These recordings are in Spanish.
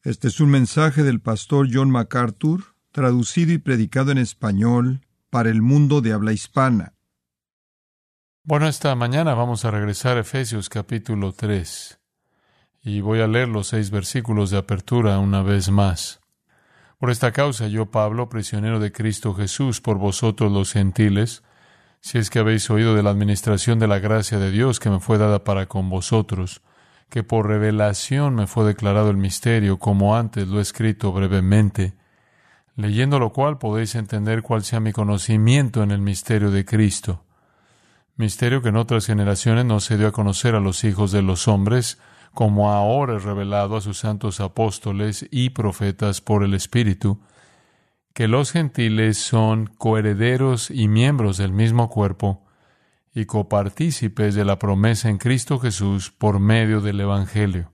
Este es un mensaje del pastor John MacArthur, traducido y predicado en español para el mundo de habla hispana. Bueno, esta mañana vamos a regresar a Efesios capítulo 3 y voy a leer los 6 versículos de apertura una vez más. Por esta causa yo, Pablo, prisionero de Cristo Jesús, por vosotros los gentiles, si es que habéis oído de la administración de la gracia de Dios que me fue dada para con vosotros, que por revelación me fue declarado el misterio, como antes lo he escrito brevemente, leyendo lo cual podéis entender cuál sea mi conocimiento en el misterio de Cristo. Misterio que en otras generaciones no se dio a conocer a los hijos de los hombres, como ahora es revelado a sus santos apóstoles y profetas por el Espíritu, que los gentiles son coherederos y miembros del mismo cuerpo, y copartícipes de la promesa en Cristo Jesús por medio del Evangelio.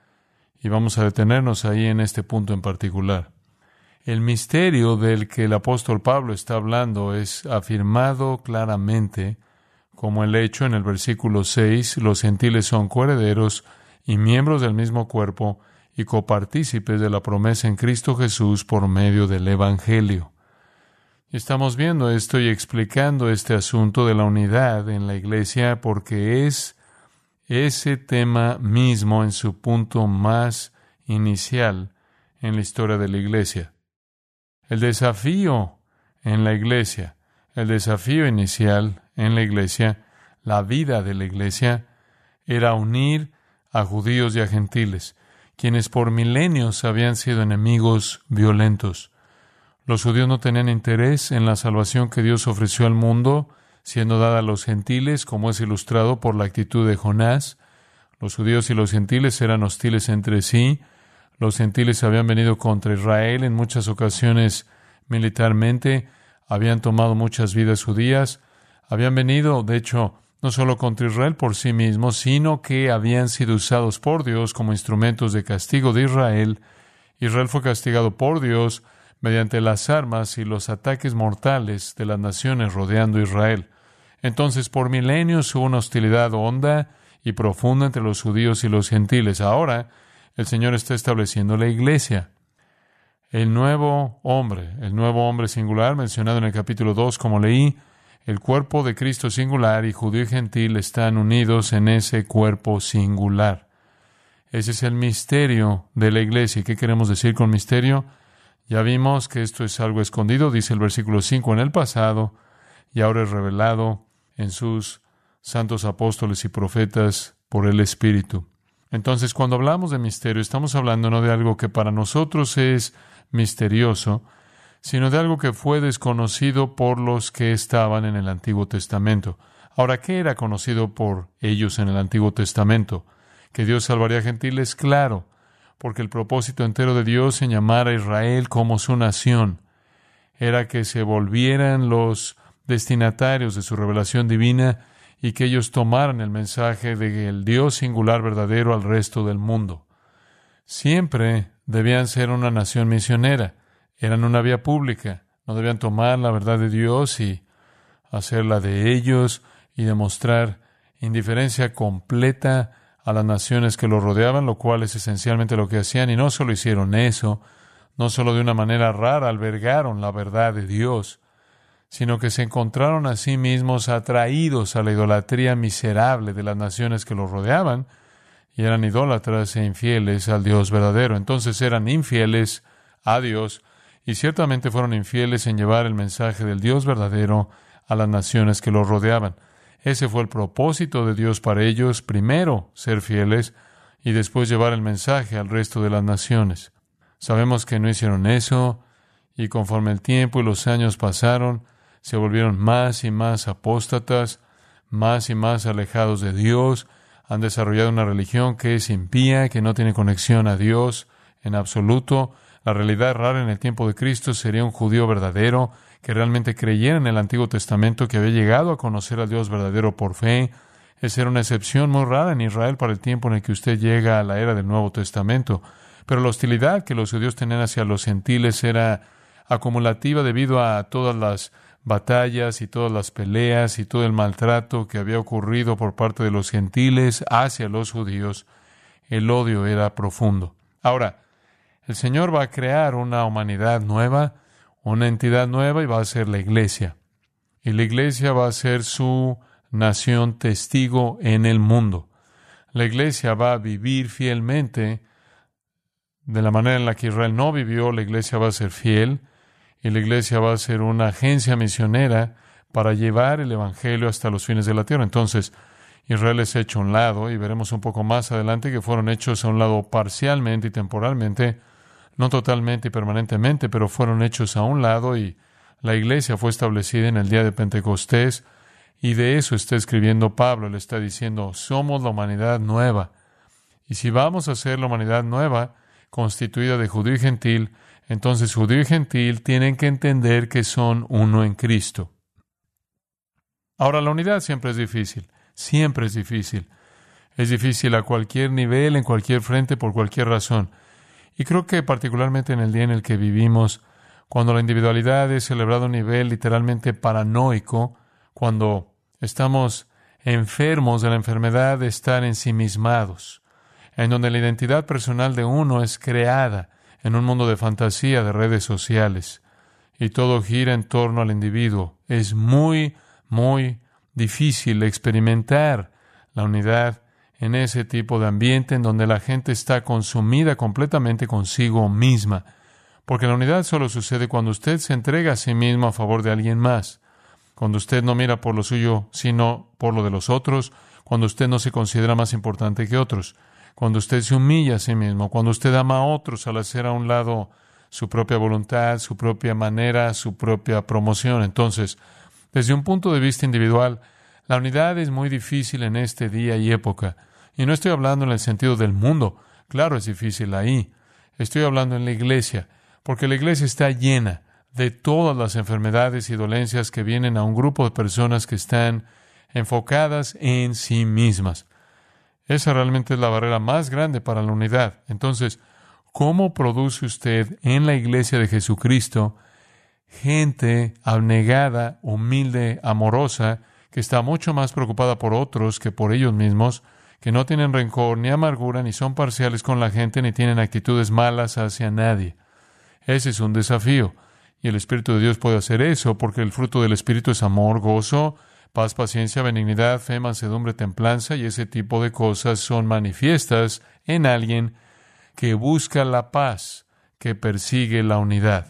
Y vamos a detenernos ahí en este punto en particular. El misterio del que el apóstol Pablo está hablando es afirmado claramente como el hecho en el versículo 6, los gentiles son coherederos y miembros del mismo cuerpo y copartícipes de la promesa en Cristo Jesús por medio del Evangelio. Estamos viendo esto y explicando este asunto de la unidad en la iglesia porque es ese tema mismo en su punto más inicial en la historia de la iglesia. El desafío en la iglesia, el desafío inicial en la iglesia, la vida de la iglesia, era unir a judíos y a gentiles, quienes por milenios habían sido enemigos violentos. Los judíos no tenían interés en la salvación que Dios ofreció al mundo, siendo dada a los gentiles, como es ilustrado por la actitud de Jonás. Los judíos y los gentiles eran hostiles entre sí. Los gentiles habían venido contra Israel en muchas ocasiones militarmente, habían tomado muchas vidas judías, habían venido, de hecho, no solo contra Israel por sí mismos, sino que habían sido usados por Dios como instrumentos de castigo de Israel. Israel fue castigado por Dios mediante las armas y los ataques mortales de las naciones rodeando Israel. Entonces, por milenios hubo una hostilidad honda y profunda entre los judíos y los gentiles. Ahora, el Señor está estableciendo la iglesia. El nuevo hombre singular, mencionado en el capítulo 2, como leí, el cuerpo de Cristo singular y judío y gentil están unidos en ese cuerpo singular. Ese es el misterio de la iglesia. ¿Y qué queremos decir con misterio? Ya vimos que esto es algo escondido, dice el versículo 5, en el pasado, y ahora es revelado en sus santos apóstoles y profetas por el Espíritu. Entonces, cuando hablamos de misterio, estamos hablando no de algo que para nosotros es misterioso, sino de algo que fue desconocido por los que estaban en el Antiguo Testamento. Ahora, ¿qué era conocido por ellos en el Antiguo Testamento? ¿Que Dios salvaría a gentiles? Claro, porque el propósito entero de Dios en llamar a Israel como su nación era que se volvieran los destinatarios de su revelación divina y que ellos tomaran el mensaje del Dios singular verdadero al resto del mundo. Siempre debían ser una nación misionera, eran una vía pública, no debían tomar la verdad de Dios y hacerla de ellos y demostrar indiferencia completa a las naciones que los rodeaban, lo cual es esencialmente lo que hacían, y no solo hicieron eso, no solo de una manera rara albergaron la verdad de Dios, sino que se encontraron a sí mismos atraídos a la idolatría miserable de las naciones que los rodeaban, y eran idólatras e infieles al Dios verdadero. Entonces eran infieles a Dios, y ciertamente fueron infieles en llevar el mensaje del Dios verdadero a las naciones que los rodeaban. Ese fue el propósito de Dios para ellos, primero ser fieles y después llevar el mensaje al resto de las naciones. Sabemos que no hicieron eso y conforme el tiempo y los años pasaron, se volvieron más y más apóstatas, más y más alejados de Dios, han desarrollado una religión que es impía, que no tiene conexión a Dios en absoluto. La realidad rara en el tiempo de Cristo sería un judío verdadero que realmente creyera en el Antiguo Testamento, que había llegado a conocer al Dios verdadero por fe. Esa era una excepción muy rara en Israel para el tiempo en el que usted llega a la era del Nuevo Testamento. Pero la hostilidad que los judíos tenían hacia los gentiles era acumulativa debido a todas las batallas y todas las peleas y todo el maltrato que había ocurrido por parte de los gentiles hacia los judíos. El odio era profundo. Ahora, El Señor va a crear una humanidad nueva, una entidad nueva, y va a ser la iglesia. Y la iglesia va a ser su nación testigo en el mundo. La iglesia va a vivir fielmente de la manera en la que Israel no vivió. La iglesia va a ser fiel, y la iglesia va a ser una agencia misionera para llevar el evangelio hasta los fines de la tierra. Entonces, Israel es hecho a un lado, y veremos un poco más adelante que fueron hechos a un lado parcialmente y temporalmente, no totalmente y permanentemente, pero fueron hechos a un lado, y la iglesia fue establecida en el día de Pentecostés, y de eso está escribiendo Pablo. Le está diciendo, somos la humanidad nueva. Y si vamos a ser la humanidad nueva, constituida de judío y gentil, entonces judío y gentil tienen que entender que son uno en Cristo. Ahora, la unidad siempre es difícil. Siempre es difícil. Es difícil a cualquier nivel, en cualquier frente, por cualquier razón. Y creo que particularmente en el día en el que vivimos, cuando la individualidad es celebrada a un nivel literalmente paranoico, cuando estamos enfermos de la enfermedad de estar ensimismados, en donde la identidad personal de uno es creada en un mundo de fantasía, de redes sociales, y todo gira en torno al individuo, es muy, muy difícil experimentar la unidad en ese tipo de ambiente en donde la gente está consumida completamente consigo misma. Porque la unidad solo sucede cuando usted se entrega a sí mismo a favor de alguien más, cuando usted no mira por lo suyo, sino por lo de los otros, cuando usted no se considera más importante que otros, cuando usted se humilla a sí mismo, cuando usted ama a otros al hacer a un lado su propia voluntad, su propia manera, su propia promoción. Entonces, desde un punto de vista individual, la unidad es muy difícil en este día y época. Y no estoy hablando en el sentido del mundo. Claro, es difícil ahí. Estoy hablando en la iglesia, porque la iglesia está llena de todas las enfermedades y dolencias que vienen a un grupo de personas que están enfocadas en sí mismas. Esa realmente es la barrera más grande para la unidad. Entonces, ¿cómo produce usted en la iglesia de Jesucristo gente abnegada, humilde, amorosa, que está mucho más preocupada por otros que por ellos mismos, que no tienen rencor ni amargura, ni son parciales con la gente, ni tienen actitudes malas hacia nadie? Ese es un desafío, y el Espíritu de Dios puede hacer eso, porque el fruto del Espíritu es amor, gozo, paz, paciencia, benignidad, fe, mansedumbre, templanza, y ese tipo de cosas son manifiestas en alguien que busca la paz, que persigue la unidad.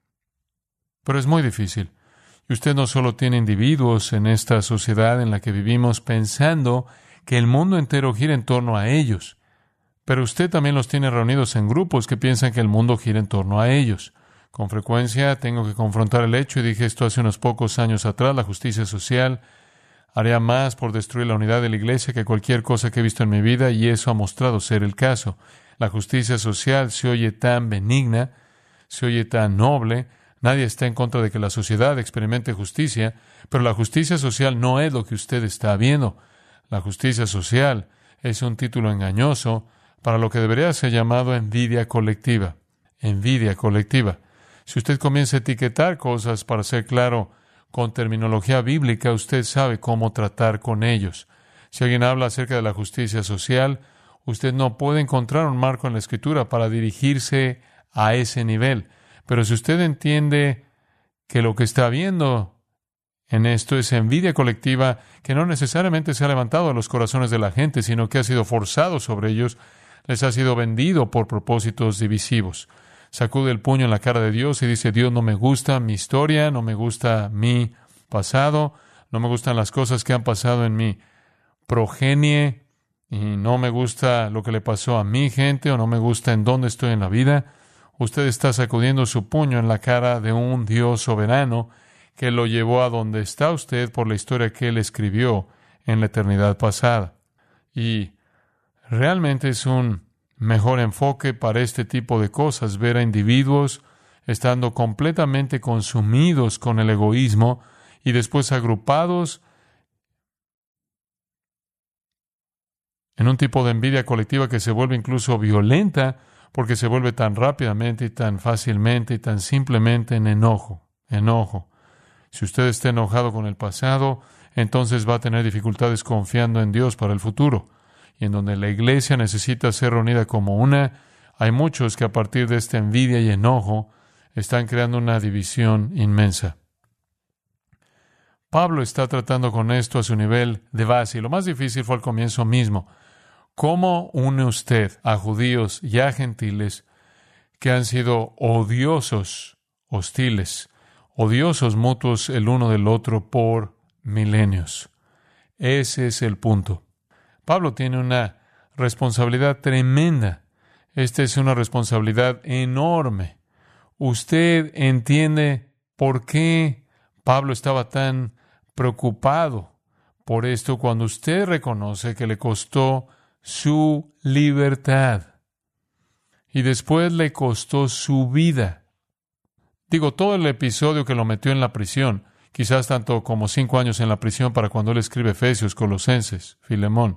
Pero es muy difícil. Y usted no solo tiene individuos en esta sociedad en la que vivimos pensando que el mundo entero gira en torno a ellos, pero usted también los tiene reunidos en grupos que piensan que el mundo gira en torno a ellos. Con frecuencia tengo que confrontar el hecho, y dije esto hace unos pocos años atrás, la justicia social haría más por destruir la unidad de la iglesia que cualquier cosa que he visto en mi vida, y eso ha mostrado ser el caso. La justicia social se oye tan benigna, se oye tan noble. Nadie está en contra de que la sociedad experimente justicia, pero la justicia social no es lo que usted está viendo. La justicia social es un título engañoso para lo que debería ser llamado envidia colectiva. Envidia colectiva. Si usted comienza a etiquetar cosas, para ser claro, con terminología bíblica, usted sabe cómo tratar con ellos. Si alguien habla acerca de la justicia social, usted no puede encontrar un marco en la Escritura para dirigirse a ese nivel. Pero si usted entiende que lo que está viendo en esto es envidia colectiva, que no necesariamente se ha levantado a los corazones de la gente, sino que ha sido forzado sobre ellos, les ha sido vendido por propósitos divisivos. Sacude el puño en la cara de Dios y dice, Dios, no me gusta mi historia, no me gusta mi pasado, no me gustan las cosas que han pasado en mi progenie, y no me gusta lo que le pasó a mi gente, o no me gusta en dónde estoy en la vida. Usted está sacudiendo su puño en la cara de un Dios soberano que lo llevó a donde está usted por la historia que Él escribió en la eternidad pasada. Y realmente es un mejor enfoque para este tipo de cosas, ver a individuos estando completamente consumidos con el egoísmo y después agrupados en un tipo de envidia colectiva que se vuelve incluso violenta, porque se vuelve tan rápidamente y tan fácilmente y tan simplemente en enojo. Si usted está enojado con el pasado, entonces va a tener dificultades confiando en Dios para el futuro. Y en donde la iglesia necesita ser reunida como una, Hay muchos que a partir de esta envidia y enojo están creando una división inmensa. Pablo está tratando con esto a su nivel de base, y lo más difícil fue al comienzo mismo. ¿Cómo une usted a judíos y a gentiles que han sido odiosos, hostiles, odiosos mutuos el uno del otro por milenios? Ese es el punto. Pablo tiene una responsabilidad tremenda. Esta es una responsabilidad enorme. Usted entiende por qué Pablo estaba tan preocupado por esto cuando usted reconoce que le costó su libertad y después le costó su vida. Digo, todo el episodio que lo metió en la prisión, quizás tanto como 5 años en la prisión para cuando él escribe Efesios, Colosenses, Filemón.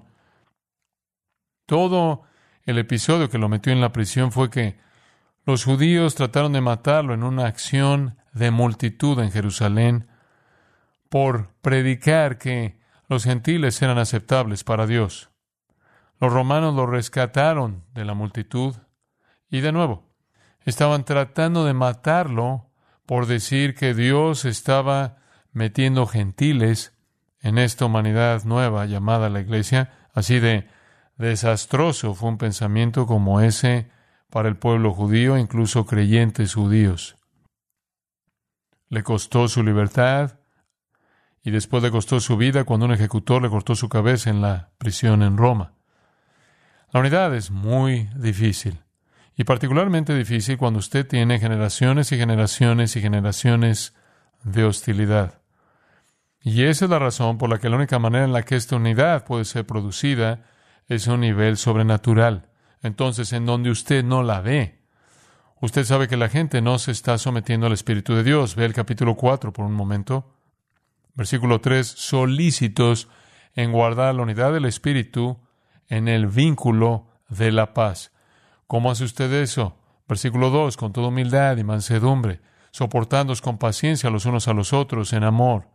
Todo el episodio que lo metió en la prisión fue que los judíos trataron de matarlo en una acción de multitud en Jerusalén por predicar que los gentiles eran aceptables para Dios. Los romanos lo rescataron de la multitud y de nuevo estaban tratando de matarlo por decir que Dios estaba metiendo gentiles en esta humanidad nueva llamada la Iglesia. Así de desastroso fue un pensamiento como ese para el pueblo judío, incluso creyentes judíos. Le costó su libertad y después le costó su vida cuando un ejecutor le cortó su cabeza en la prisión en Roma. La unidad es muy difícil, y particularmente difícil cuando usted tiene generaciones y generaciones y generaciones de hostilidad. Y esa es la razón por la que la única manera en la que esta unidad puede ser producida es a un nivel sobrenatural. Entonces, en donde usted no la ve, usted sabe que la gente no se está sometiendo al Espíritu de Dios. Ve el capítulo 4 por un momento. Versículo 3, solícitos en guardar la unidad del Espíritu en el vínculo de la paz. ¿Cómo hace usted eso? Versículo 2, con toda humildad y mansedumbre, soportándoos con paciencia los unos a los otros en amor.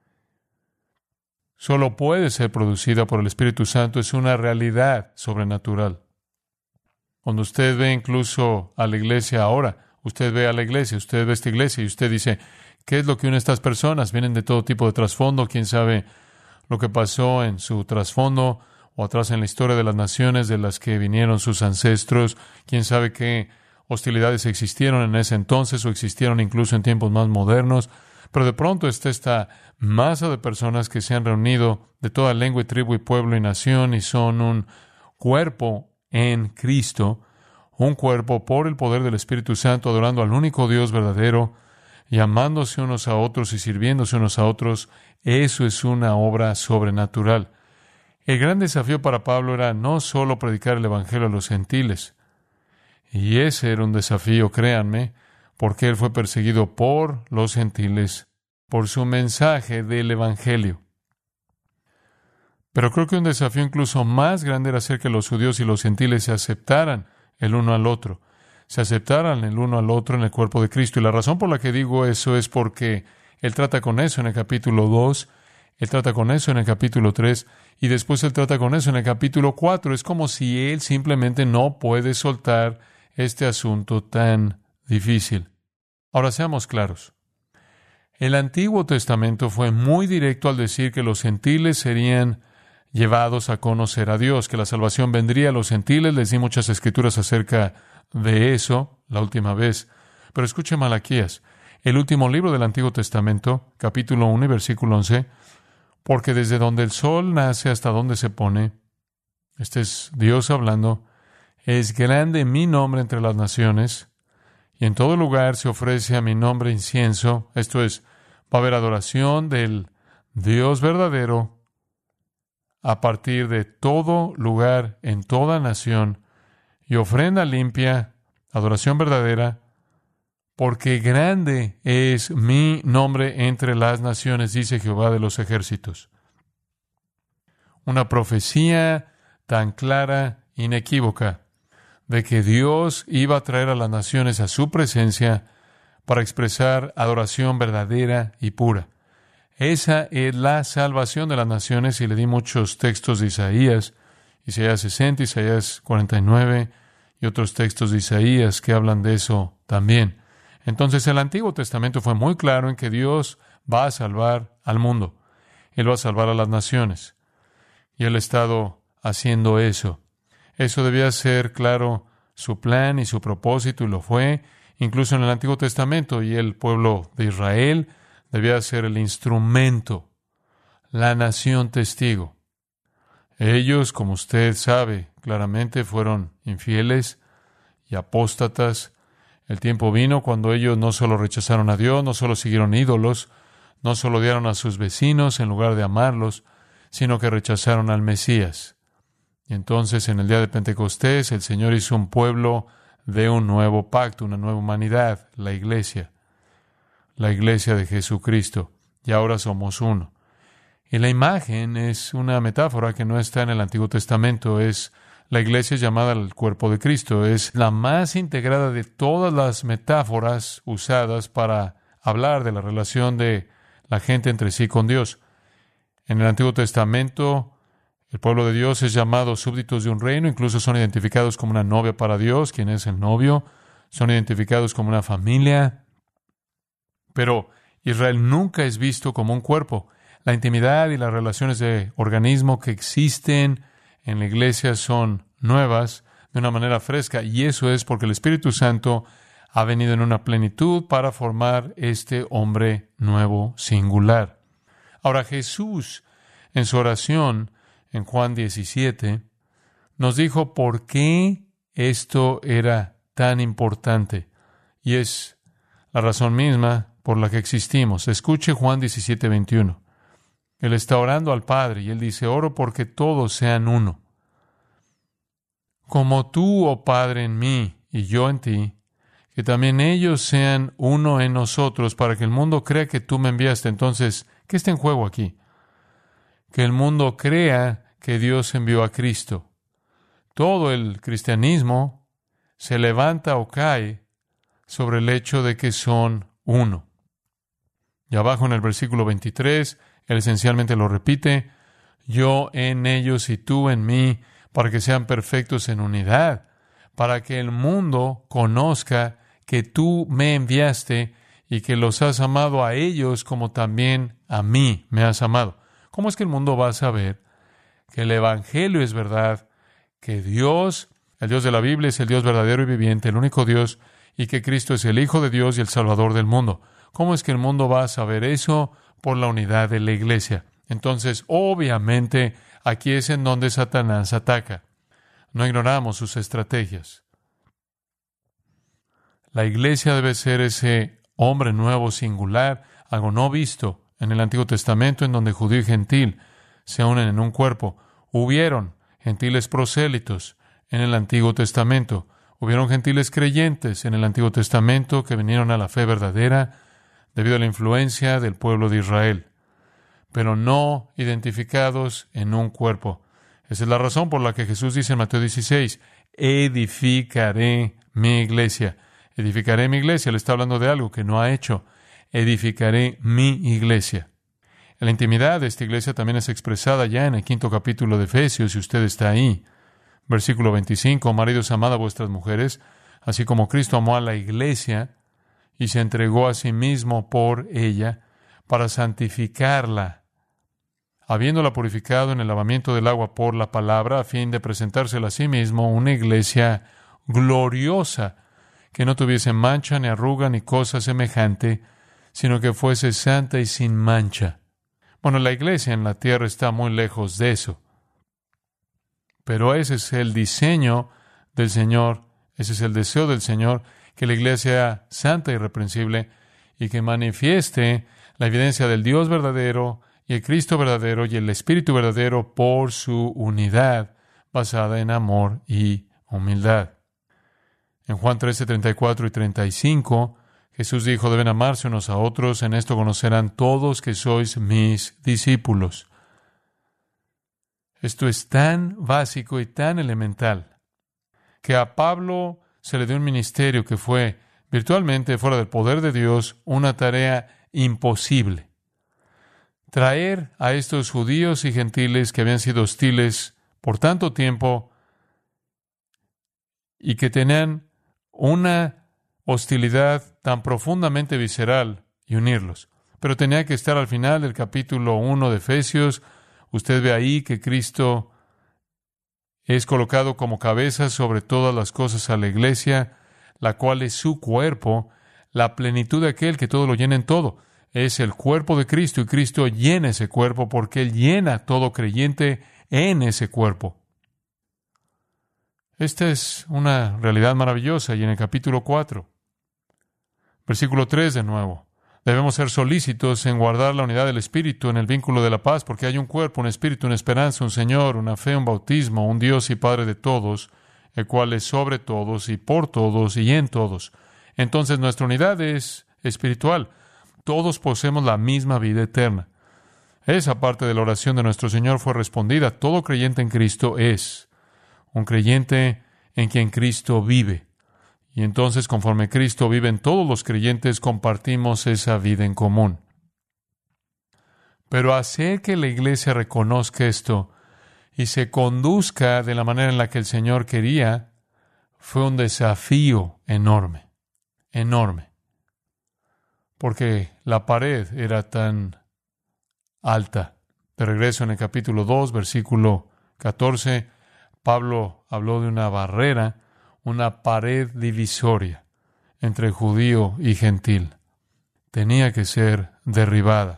Solo puede ser producida por el Espíritu Santo, es una realidad sobrenatural. Cuando usted ve incluso a la iglesia ahora, usted ve a la iglesia, usted ve esta iglesia y usted dice, ¿qué es lo que une a estas personas? Vienen de todo tipo de trasfondo, quién sabe lo que pasó en su trasfondo o atrás en la historia de las naciones de las que vinieron sus ancestros, quién sabe qué hostilidades existieron en ese entonces o existieron incluso en tiempos más modernos, pero de pronto está esta masa de personas que se han reunido de toda lengua y tribu y pueblo y nación y son un cuerpo en Cristo, un cuerpo por el poder del Espíritu Santo, adorando al único Dios verdadero, y amándose unos a otros y sirviéndose unos a otros. Eso es una obra sobrenatural. El gran desafío para Pablo era no solo predicar el Evangelio a los gentiles, y ese era un desafío, créanme, porque él fue perseguido por los gentiles, por su mensaje del Evangelio. Pero creo que un desafío incluso más grande era hacer que los judíos y los gentiles se aceptaran el uno al otro. Se aceptaran el uno al otro en el cuerpo de Cristo. Y la razón por la que digo eso es porque él trata con eso en el capítulo 2, él trata con eso en el capítulo 3, y después él trata con eso en el capítulo 4. Es como si él simplemente no puede soltar este asunto tan difícil. Ahora seamos claros. El Antiguo Testamento fue muy directo al decir que los gentiles serían llevados a conocer a Dios, que la salvación vendría a los gentiles. Les di muchas escrituras acerca de eso la última vez. Pero escuche Malaquías, el último libro del Antiguo Testamento, capítulo 1 y versículo 11, porque desde donde el sol nace hasta donde se pone, este es Dios hablando, es grande mi nombre entre las naciones, y en todo lugar se ofrece a mi nombre incienso. Esto es, va a haber adoración del Dios verdadero a partir de todo lugar, en toda nación, y ofrenda limpia, adoración verdadera, porque grande es mi nombre entre las naciones, dice Jehová de los ejércitos. Una profecía tan clara, inequívoca, de que Dios iba a traer a las naciones a su presencia para expresar adoración verdadera y pura. Esa es la salvación de las naciones, y le di muchos textos de Isaías 60, Isaías 49, y otros textos de Isaías que hablan de eso también. Entonces el Antiguo Testamento fue muy claro en que Dios va a salvar al mundo. Él va a salvar a las naciones. Y Él ha estado haciendo eso. Eso debía ser claro su plan y su propósito, y lo fue, incluso en el Antiguo Testamento. Y el pueblo de Israel debía ser el instrumento, la nación testigo. Ellos, como usted sabe, claramente fueron infieles y apóstatas. El tiempo vino cuando ellos no solo rechazaron a Dios, no solo siguieron ídolos, no solo odiaron a sus vecinos en lugar de amarlos, sino que rechazaron al Mesías. Y entonces, en el día de Pentecostés, el Señor hizo un pueblo de un nuevo pacto, una nueva humanidad, la iglesia de Jesucristo. Y ahora somos uno. Y la imagen es una metáfora que no está en el Antiguo Testamento. Es la iglesia llamada el cuerpo de Cristo. Es la más integrada de todas las metáforas usadas para hablar de la relación de la gente entre sí con Dios. En el Antiguo Testamento, el pueblo de Dios es llamado súbditos de un reino. Incluso son identificados como una novia para Dios. ¿Quién es el novio? Son identificados como una familia. Pero Israel nunca es visto como un cuerpo. La intimidad y las relaciones de organismo que existen en la iglesia son nuevas de una manera fresca, y eso es porque el Espíritu Santo ha venido en una plenitud para formar este hombre nuevo, singular. Ahora Jesús, en su oración en Juan 17, nos dijo por qué esto era tan importante, y es la razón misma por la que existimos. Escuche Juan 17:21. Él está orando al Padre y Él dice: oro porque todos sean uno. Como tú, oh Padre, en mí y yo en ti, que también ellos sean uno en nosotros, para que el mundo crea que tú me enviaste. Entonces, ¿qué está en juego aquí? Que el mundo crea que Dios envió a Cristo. Todo el cristianismo se levanta o cae sobre el hecho de que son uno. Y abajo en el versículo 23, Él esencialmente lo repite: yo en ellos y tú en mí, para que sean perfectos en unidad, para que el mundo conozca que tú me enviaste y que los has amado a ellos como también a mí me has amado. ¿Cómo es que el mundo va a saber que el Evangelio es verdad, que Dios, el Dios de la Biblia, es el Dios verdadero y viviente, el único Dios, y que Cristo es el Hijo de Dios y el Salvador del mundo? ¿Cómo es que el mundo va a saber eso? Por la unidad de la iglesia. Entonces, obviamente, aquí es en donde Satanás ataca. No ignoramos sus estrategias. La iglesia debe ser ese hombre nuevo, singular, algo no visto en el Antiguo Testamento, en donde judío y gentil se unen en un cuerpo. Hubieron gentiles prosélitos en el Antiguo Testamento. Hubieron gentiles creyentes en el Antiguo Testamento que vinieron a la fe verdadera debido a la influencia del pueblo de Israel, pero no identificados en un cuerpo. Esa es la razón por la que Jesús dice en Mateo 16, edificaré mi iglesia. Edificaré mi iglesia. Él está hablando de algo que no ha hecho. Edificaré mi iglesia. La intimidad de esta iglesia también es expresada ya en el 5º capítulo de Efesios, si usted está ahí. Versículo 25, maridos, amad a vuestras mujeres, así como Cristo amó a la iglesia y se entregó a sí mismo por ella, para santificarla, habiéndola purificado en el lavamiento del agua por la palabra, a fin de presentársela a sí mismo una iglesia gloriosa, que no tuviese mancha, ni arruga, ni cosa semejante, sino que fuese santa y sin mancha. Bueno, la iglesia en la tierra está muy lejos de eso, pero ese es el diseño del Señor, ese es el deseo del Señor, que la iglesia sea santa y irreprensible y que manifieste la evidencia del Dios verdadero y el Cristo verdadero y el Espíritu verdadero por su unidad basada en amor y humildad. En Juan 13, 34 y 35, Jesús dijo: deben amarse unos a otros, en esto conocerán todos que sois mis discípulos. Esto es tan básico y tan elemental que a Pablo se le dio un ministerio que fue virtualmente, fuera del poder de Dios, una tarea imposible. Traer a estos judíos y gentiles que habían sido hostiles por tanto tiempo y que tenían una hostilidad tan profundamente visceral y unirlos. Pero tenía que estar al final del capítulo 1 de Efesios. Usted ve ahí que Cristo es colocado como cabeza sobre todas las cosas a la iglesia, la cual es su cuerpo, la plenitud de aquel que todo lo llena en todo. Es el cuerpo de Cristo y Cristo llena ese cuerpo porque Él llena todo creyente en ese cuerpo. Esta es una realidad maravillosa. Y en el capítulo 4, versículo 3 de nuevo, debemos ser solícitos en guardar la unidad del Espíritu en el vínculo de la paz, porque hay un cuerpo, un Espíritu, una esperanza, un Señor, una fe, un bautismo, un Dios y Padre de todos, el cual es sobre todos y por todos y en todos. Entonces nuestra unidad es espiritual. Todos poseemos la misma vida eterna. Esa parte de la oración de nuestro Señor fue respondida. Todo creyente en Cristo es un creyente en quien Cristo vive. Y entonces, conforme Cristo vive en todos los creyentes, compartimos esa vida en común. Pero hacer que la iglesia reconozca esto y se conduzca de la manera en la que el Señor quería fue un desafío enorme, enorme. Porque la pared era tan alta. De regreso en el capítulo 2, versículo 14, Pablo habló de una barrera, una pared divisoria entre judío y gentil. Tenía que ser derribada.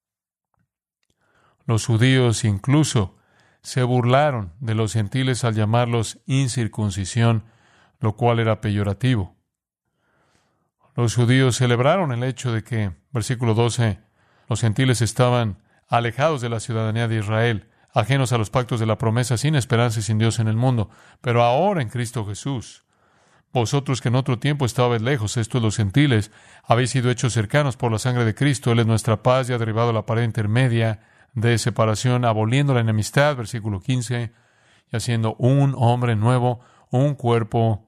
Los judíos incluso se burlaron de los gentiles al llamarlos incircuncisión, lo cual era peyorativo. Los judíos celebraron el hecho de que, versículo 12, los gentiles estaban alejados de la ciudadanía de Israel, ajenos a los pactos de la promesa, sin esperanza y sin Dios en el mundo. Pero ahora en Cristo Jesús, vosotros que en otro tiempo estabais lejos, estos los gentiles, habéis sido hechos cercanos por la sangre de Cristo. Él es nuestra paz y ha derribado la pared intermedia de separación, aboliendo la enemistad, versículo 15, y haciendo un hombre nuevo, un cuerpo,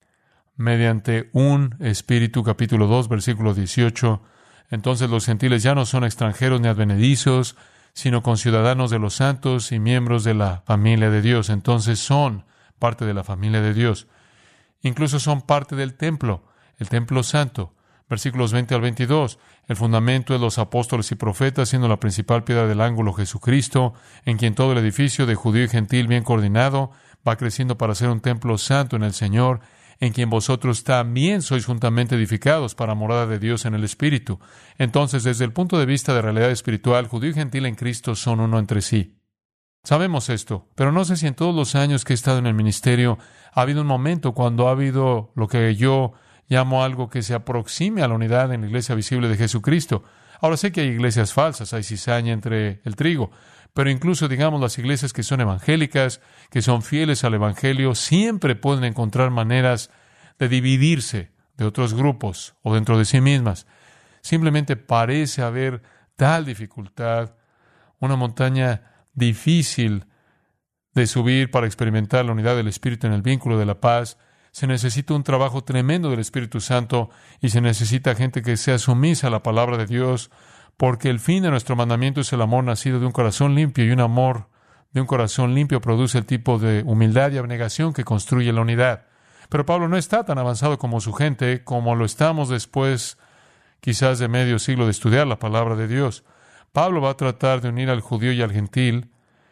mediante un espíritu, capítulo 2, versículo 18. Entonces los gentiles ya no son extranjeros ni advenedizos, sino conciudadanos de los santos y miembros de la familia de Dios. Entonces son parte de la familia de Dios. Incluso son parte del templo, el templo santo. Versículos 20 al 22. El fundamento de los apóstoles y profetas, siendo la principal piedra del ángulo Jesucristo, en quien todo el edificio de judío y gentil bien coordinado va creciendo para ser un templo santo en el Señor, en quien vosotros también sois juntamente edificados para morada de Dios en el Espíritu. Entonces, desde el punto de vista de realidad espiritual, judío y gentil en Cristo son uno entre sí. Sabemos esto, pero no sé si en todos los años que he estado en el ministerio ha habido un momento cuando ha habido lo que yo llamo algo que se aproxime a la unidad en la iglesia visible de Jesucristo. Ahora sé que hay iglesias falsas, hay cizaña entre el trigo, pero incluso, digamos, las iglesias que son evangélicas, que son fieles al Evangelio, siempre pueden encontrar maneras de dividirse de otros grupos o dentro de sí mismas. Simplemente parece haber tal dificultad, una montaña difícil de subir para experimentar la unidad del Espíritu en el vínculo de la paz. Se necesita un trabajo tremendo del Espíritu Santo y se necesita gente que sea sumisa a la palabra de Dios, porque el fin de nuestro mandamiento es el amor nacido de un corazón limpio, y un amor de un corazón limpio produce el tipo de humildad y abnegación que construye la unidad. Pero Pablo no está tan avanzado como su gente, como lo estamos después quizás de medio siglo de estudiar la palabra de Dios. Pablo va a tratar de unir al judío y al gentil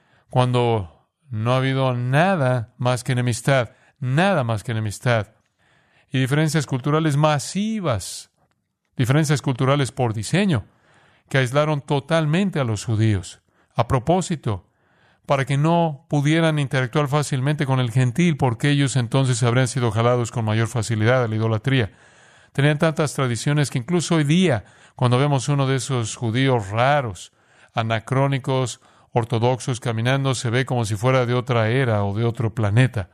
cuando no ha habido nada más que enemistad, nada más que enemistad. Y diferencias culturales masivas, diferencias culturales por diseño, que aislaron totalmente a los judíos, a propósito, para que no pudieran interactuar fácilmente con el gentil, porque ellos entonces habrían sido jalados con mayor facilidad a la idolatría. Tenían tantas tradiciones que incluso hoy día, cuando vemos uno de esos judíos raros, anacrónicos, ortodoxos caminando, se ve como si fuera de otra era o de otro planeta.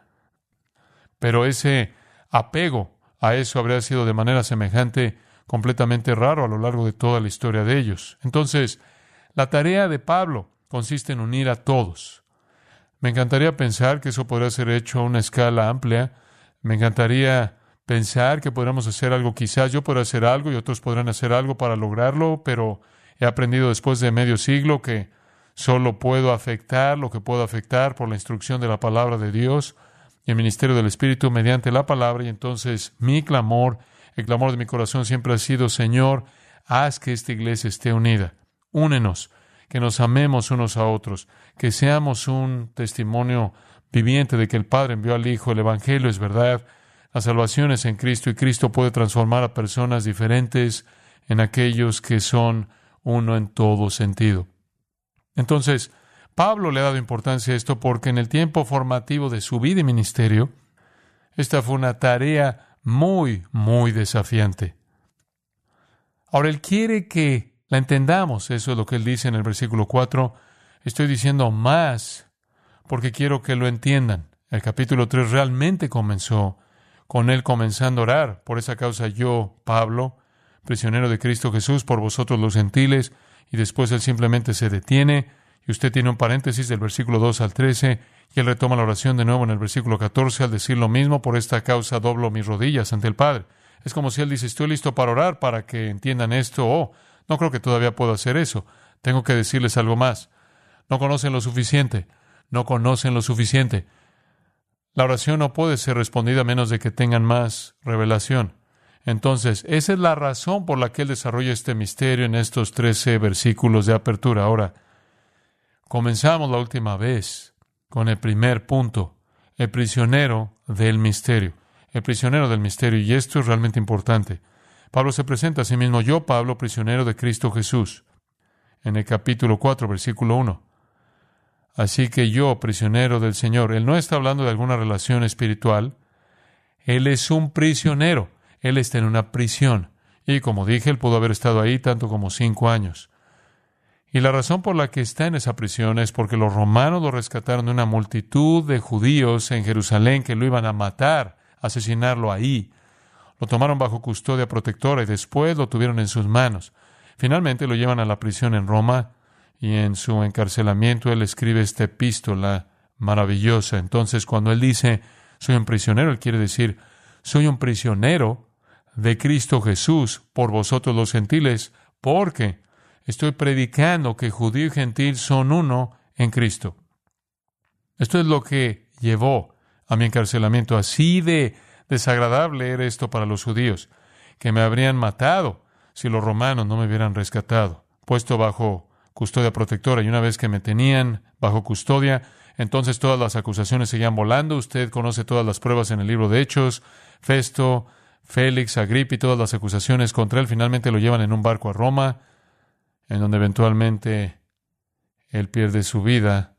Pero ese apego a eso habría sido de manera semejante completamente raro a lo largo de toda la historia de ellos. Entonces, la tarea de Pablo consiste en unir a todos. Me encantaría pensar que eso podría ser hecho a una escala amplia. Me encantaría pensar que podríamos hacer algo, quizás yo podría hacer algo y otros podrán hacer algo para lograrlo, pero he aprendido después de medio siglo que solo puedo afectar lo que puedo afectar por la instrucción de la palabra de Dios. y el ministerio del Espíritu mediante la palabra. Y entonces mi clamor, el clamor de mi corazón siempre ha sido: Señor, haz que esta iglesia esté unida. Únenos, que nos amemos unos a otros, que seamos un testimonio viviente de que el Padre envió al Hijo, el Evangelio es verdad, la salvación es en Cristo y Cristo puede transformar a personas diferentes en aquellos que son uno en todo sentido. Entonces, Pablo le ha dado importancia a esto porque en el tiempo formativo de su vida y ministerio, esta fue una tarea muy, muy desafiante. Ahora, él quiere que la entendamos. Eso es lo que él dice en el versículo 4. Estoy diciendo más porque quiero que lo entiendan. El capítulo 3 realmente comenzó con él comenzando a orar. Por esa causa yo, Pablo, prisionero de Cristo Jesús, por vosotros los gentiles, y después él simplemente se detiene, y usted tiene un paréntesis del versículo 2 al 13, y él retoma la oración de nuevo en el versículo 14 al decir lo mismo: por esta causa doblo mis rodillas ante el Padre. Es como si él dice: estoy listo para orar, para que entiendan esto. No creo que todavía pueda hacer eso. Tengo que decirles algo más. No conocen lo suficiente. No conocen lo suficiente. La oración no puede ser respondida a menos de que tengan más revelación. Entonces, esa es la razón por la que él desarrolla este misterio en estos 13 versículos de apertura. Ahora, comenzamos la última vez con el primer punto: el prisionero del misterio. El prisionero del misterio, y esto es realmente importante. Pablo se presenta a sí mismo: yo, Pablo, prisionero de Cristo Jesús. En el capítulo 4, versículo 1. Así que yo, prisionero del Señor. Él no está hablando de alguna relación espiritual. Él es un prisionero. Él está en una prisión. Y como dije, él pudo haber estado ahí tanto como 5 años. Y la razón por la que está en esa prisión es porque los romanos lo rescataron de una multitud de judíos en Jerusalén que lo iban a matar, asesinarlo ahí. Lo tomaron bajo custodia protectora y después lo tuvieron en sus manos. Finalmente lo llevan a la prisión en Roma, y en su encarcelamiento él escribe esta epístola maravillosa. Entonces, cuando él dice soy un prisionero, él quiere decir soy un prisionero de Cristo Jesús por vosotros los gentiles, porque estoy predicando que judío y gentil son uno en Cristo. Esto es lo que llevó a mi encarcelamiento. Así de desagradable era esto para los judíos, que me habrían matado si los romanos no me hubieran rescatado, puesto bajo custodia protectora. Y una vez que me tenían bajo custodia, entonces todas las acusaciones seguían volando. Usted conoce todas las pruebas en el libro de Hechos. Festo, Félix, Agripa y todas las acusaciones contra él. Finalmente lo llevan en un barco a Roma, en donde eventualmente él pierde su vida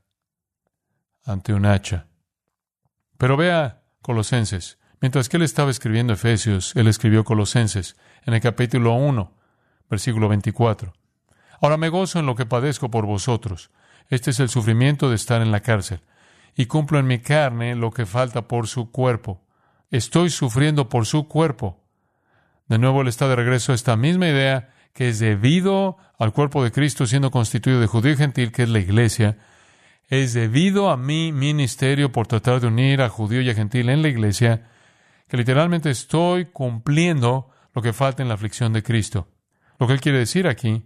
ante un hacha. Pero vea Colosenses. Mientras que él estaba escribiendo Efesios, él escribió Colosenses en el capítulo 1, versículo 24. Ahora me gozo en lo que padezco por vosotros. Este es el sufrimiento de estar en la cárcel. Y cumplo en mi carne lo que falta por su cuerpo. Estoy sufriendo por su cuerpo. De nuevo él está de regreso a esta misma idea que es debido al cuerpo de Cristo siendo constituido de judío y gentil, que es la iglesia. Es debido a mi ministerio por tratar de unir a judío y a gentil en la iglesia, que literalmente estoy cumpliendo lo que falta en la aflicción de Cristo. Lo que él quiere decir aquí: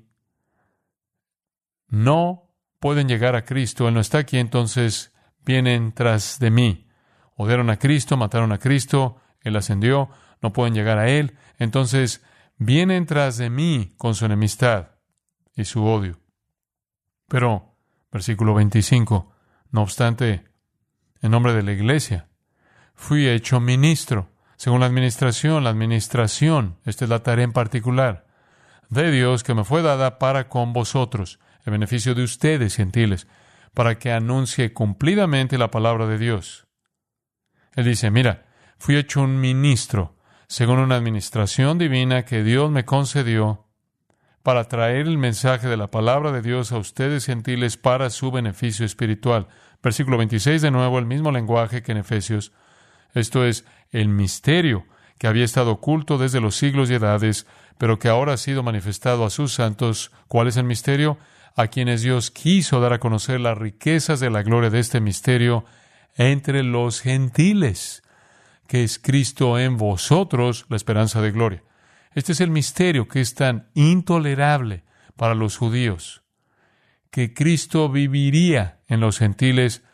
no pueden llegar a Cristo, él no está aquí, entonces vienen tras de mí. Odiaron a Cristo, mataron a Cristo, él ascendió, no pueden llegar a él, entonces vienen tras de mí con su enemistad y su odio. Pero, versículo 25, no obstante, en nombre de la iglesia, fui hecho ministro, según la administración, esta es la tarea en particular, de Dios que me fue dada para con vosotros, el beneficio de ustedes, gentiles, para que anuncie cumplidamente la palabra de Dios. Él dice, mira, fui hecho un ministro, según una administración divina que Dios me concedió para traer el mensaje de la palabra de Dios a ustedes, gentiles, para su beneficio espiritual. Versículo 26, de nuevo, el mismo lenguaje que en Efesios. Esto es el misterio que había estado oculto desde los siglos y edades, pero que ahora ha sido manifestado a sus santos. ¿Cuál es el misterio? A quienes Dios quiso dar a conocer las riquezas de la gloria de este misterio entre los gentiles, que es Cristo en vosotros, la esperanza de gloria. Este es el misterio que es tan intolerable para los judíos, que Cristo viviría en los gentiles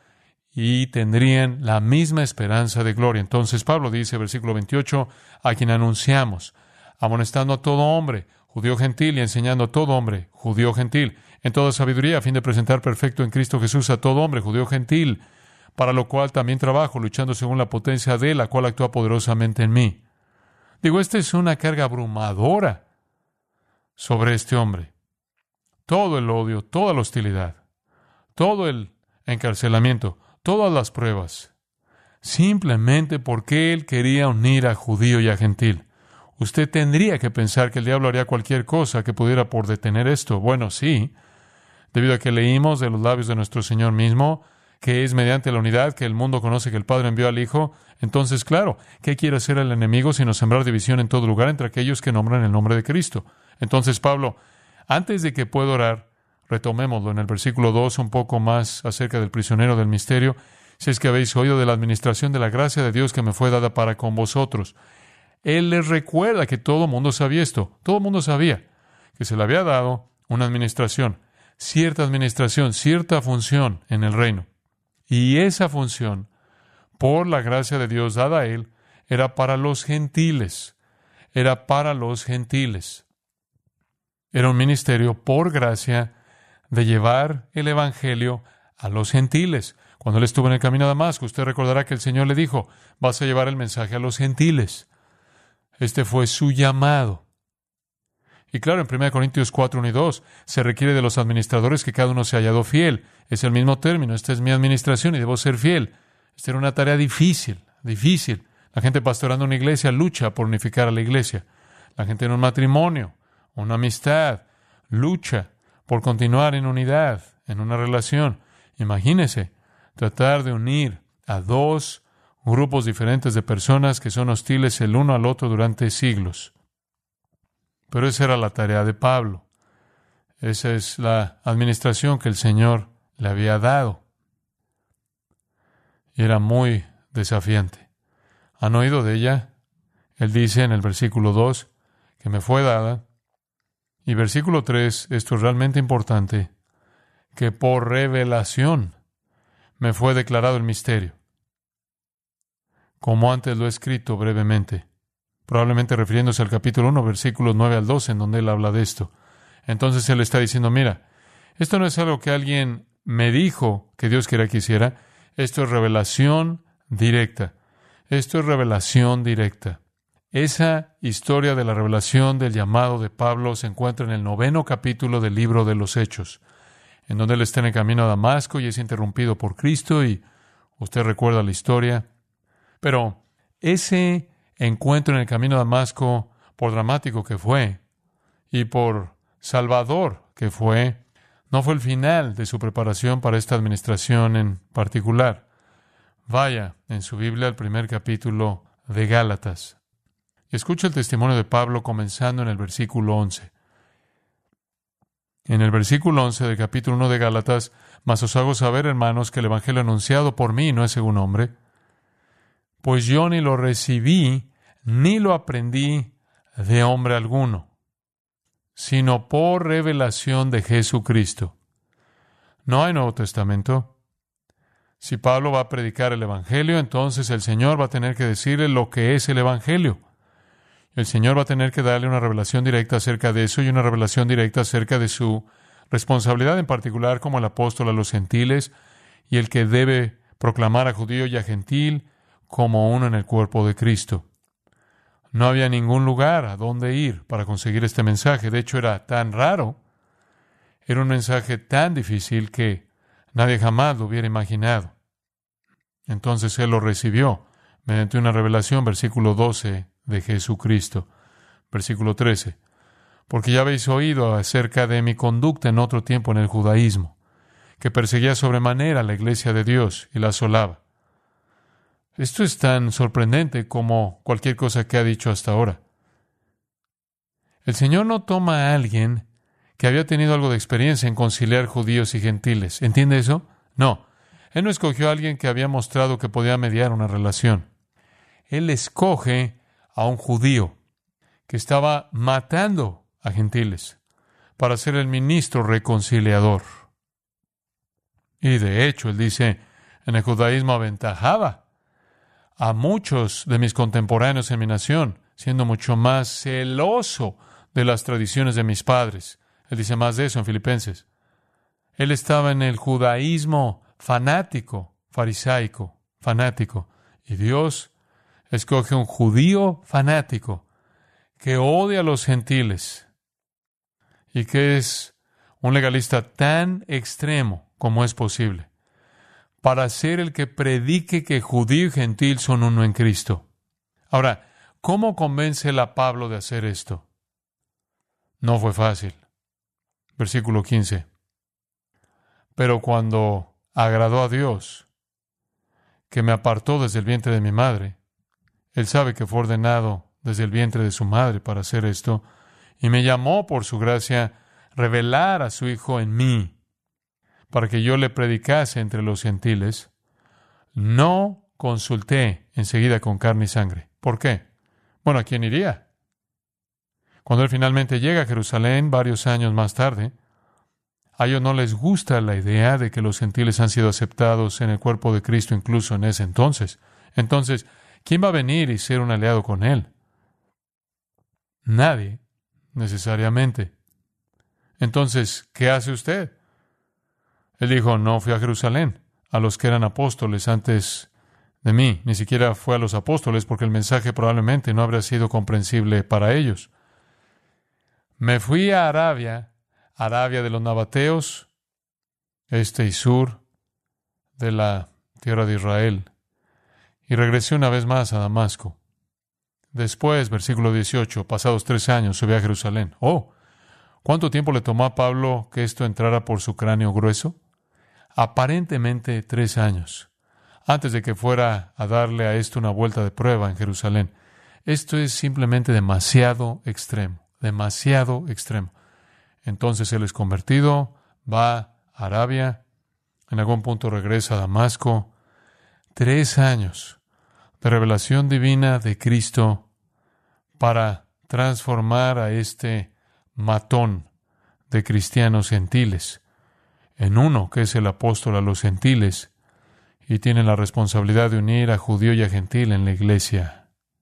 y tendrían la misma esperanza de gloria. Entonces Pablo dice, versículo 28, a quien anunciamos, amonestando a todo hombre, judío gentil, y enseñando a todo hombre, judío gentil, en toda sabiduría, a fin de presentar perfecto en Cristo Jesús a todo hombre, judío gentil, para lo cual también trabajo, luchando según la potencia de la cual actúa poderosamente en mí. Digo, esta es una carga abrumadora sobre este hombre. Todo el odio, toda la hostilidad, todo el encarcelamiento, todas las pruebas, simplemente porque él quería unir a judío y a gentil. Usted tendría que pensar que el diablo haría cualquier cosa que pudiera por detener esto. Bueno, sí, debido a que leímos de los labios de nuestro Señor mismo, que es mediante la unidad que el mundo conoce que el Padre envió al Hijo. Entonces, claro, ¿qué quiere hacer el enemigo sino sembrar división en todo lugar entre aquellos que nombran el nombre de Cristo? Entonces, Pablo, antes de que pueda orar, retomémoslo en el versículo 2 un poco más acerca del prisionero del misterio. Si es que habéis oído de la administración de la gracia de Dios que me fue dada para con vosotros. Él les recuerda que todo el mundo sabía esto. Todo el mundo sabía que se le había dado una administración, cierta función en el reino. Y esa función, por la gracia de Dios dada a él, era para los gentiles. Era para los gentiles. Era un ministerio por gracia de llevar el evangelio a los gentiles. Cuando él estuvo en el camino a Damasco, usted recordará que el Señor le dijo, vas a llevar el mensaje a los gentiles. Este fue su llamado. Y claro, en 1 Corintios 4, 1 y 2, se requiere de los administradores que cada uno se haya hallado fiel. Es el mismo término, esta es mi administración y debo ser fiel. Esta era una tarea difícil. La gente pastorando una iglesia lucha por unificar a la iglesia. La gente en un matrimonio, una amistad, lucha por continuar en unidad, en una relación. Imagínese tratar de unir a dos grupos diferentes de personas que son hostiles el uno al otro durante siglos. Pero esa era la tarea de Pablo. Esa es la administración que el Señor le había dado. Y era muy desafiante. ¿Han oído de ella? Él dice en el versículo 2 que me fue dada. Y versículo 3, esto es realmente importante, que por revelación me fue declarado el misterio. Como antes lo he escrito brevemente, probablemente refiriéndose al capítulo 1, versículos 9 al 12, en donde él habla de esto. Entonces él está diciendo, mira, esto no es algo que alguien me dijo que Dios quería que hiciera, esto es revelación directa. Esto es revelación directa. Esa historia de la revelación del llamado de Pablo se encuentra en el 9º capítulo del libro de los Hechos, en donde él está en el camino a Damasco y es interrumpido por Cristo, y usted recuerda la historia. Pero ese encuentro en el camino a Damasco, por dramático que fue, y por salvador que fue, no fue el final de su preparación para esta administración en particular. Vaya en su Biblia al primer capítulo de Gálatas. Y escucha el testimonio de Pablo comenzando en el versículo 11. En el versículo 11 del capítulo 1 de Gálatas, mas os hago saber, hermanos, que el evangelio anunciado por mí no es según hombre, pues yo ni lo recibí, ni lo aprendí de hombre alguno, sino por revelación de Jesucristo. No hay Nuevo Testamento. Si Pablo va a predicar el evangelio, entonces el Señor va a tener que decirle lo que es el evangelio. El Señor va a tener que darle una revelación directa acerca de eso y una revelación directa acerca de su responsabilidad en particular como el apóstol a los gentiles y el que debe proclamar a judío y a gentil como uno en el cuerpo de Cristo. No había ningún lugar a donde ir para conseguir este mensaje. De hecho, era tan raro, era un mensaje tan difícil que nadie jamás lo hubiera imaginado. Entonces él lo recibió mediante una revelación, versículo 12, de Jesucristo. Versículo 13. Porque ya habéis oído acerca de mi conducta en otro tiempo en el judaísmo, que perseguía sobremanera a la iglesia de Dios y la asolaba. Esto es tan sorprendente como cualquier cosa que ha dicho hasta ahora. El Señor no toma a alguien que había tenido algo de experiencia en conciliar judíos y gentiles. ¿Entiende eso? No. Él no escogió a alguien que había mostrado que podía mediar una relación. Él escoge a un judío que estaba matando a gentiles para ser el ministro reconciliador. Y de hecho, él dice, en el judaísmo aventajaba a muchos de mis contemporáneos en mi nación, siendo mucho más celoso de las tradiciones de mis padres. Él dice más de eso en Filipenses. Él estaba en el judaísmo fanático, farisaico, fanático. Y Dios escoge un judío fanático que odia a los gentiles y que es un legalista tan extremo como es posible, para ser el que predique que judío y gentil son uno en Cristo. Ahora, ¿cómo convence él a Pablo de hacer esto? No fue fácil. Versículo 15. Pero cuando agradó a Dios, que me apartó desde el vientre de mi madre, él sabe que fue ordenado desde el vientre de su madre para hacer esto, y me llamó por su gracia revelar a su Hijo en mí, para que yo le predicase entre los gentiles. No consulté enseguida con carne y sangre. ¿Por qué? Bueno, ¿a quién iría? Cuando él finalmente llega a Jerusalén varios años más tarde, a ellos no les gusta la idea de que los gentiles han sido aceptados en el cuerpo de Cristo incluso en ese entonces. Entonces, ¿quién va a venir y ser un aliado con él? Nadie, necesariamente. Entonces, ¿qué hace usted? Él dijo, no fui a Jerusalén, a los que eran apóstoles antes de mí. Ni siquiera fue a los apóstoles porque el mensaje probablemente no habría sido comprensible para ellos. Me fui a Arabia de los nabateos, este y sur de la tierra de Israel, y regresé una vez más a Damasco. Después, versículo 18, pasados 3 años, subí a Jerusalén. Oh, ¿cuánto tiempo le tomó a Pablo que esto entrara por su cráneo grueso? Aparentemente 3 años, antes de que fuera a darle a esto una vuelta de prueba en Jerusalén. Esto es simplemente demasiado extremo, demasiado extremo. Entonces él es convertido, va a Arabia, en algún punto regresa a Damasco. 3 años de revelación divina de Cristo para transformar a este matón de cristianos gentiles en uno que es el apóstol a los gentiles y tiene la responsabilidad de unir a judío y a gentil en la iglesia.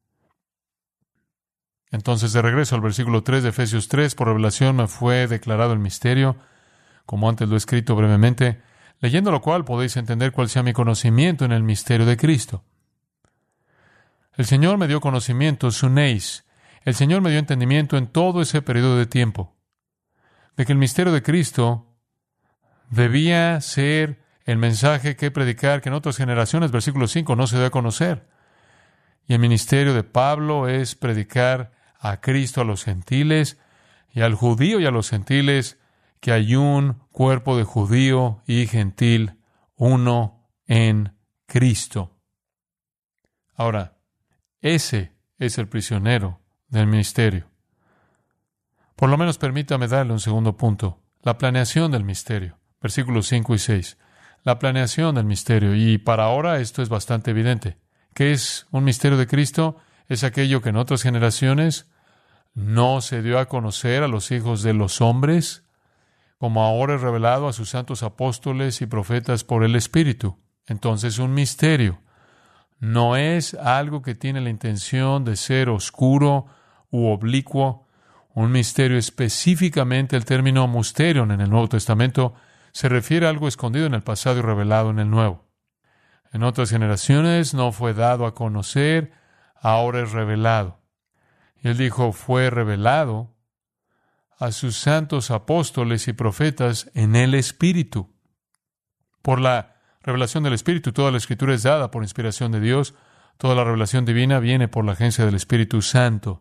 Entonces, de regreso al versículo 3 de Efesios 3, por revelación me fue declarado el misterio, como antes lo he escrito brevemente, leyendo lo cual podéis entender cuál sea mi conocimiento en el misterio de Cristo. El Señor me dio conocimiento, sunéis. El Señor me dio entendimiento en todo ese periodo de tiempo, de que el misterio de Cristo debía ser el mensaje que predicar, que en otras generaciones, versículo 5, no se dio a conocer. Y el ministerio de Pablo es predicar a Cristo a los gentiles y al judío y a los gentiles, que hay un cuerpo de judío y gentil, uno en Cristo. Ahora, ese es el prisionero del ministerio. Por lo menos permítame darle un segundo punto. La planeación del misterio. Versículos 5 y 6. La planeación del misterio. Y para ahora esto es bastante evidente. ¿Qué es un misterio de Cristo? Es aquello que en otras generaciones no se dio a conocer a los hijos de los hombres, como ahora es revelado a sus santos apóstoles y profetas por el Espíritu. Entonces, un misterio no es algo que tiene la intención de ser oscuro u oblicuo. Un misterio, específicamente el término mysterion en el Nuevo Testamento, se refiere a algo escondido en el pasado y revelado en el Nuevo. En otras generaciones no fue dado a conocer, ahora es revelado. Y él dijo, fue revelado a sus santos apóstoles y profetas en el Espíritu. Por la revelación del Espíritu, toda la Escritura es dada por inspiración de Dios. Toda la revelación divina viene por la agencia del Espíritu Santo.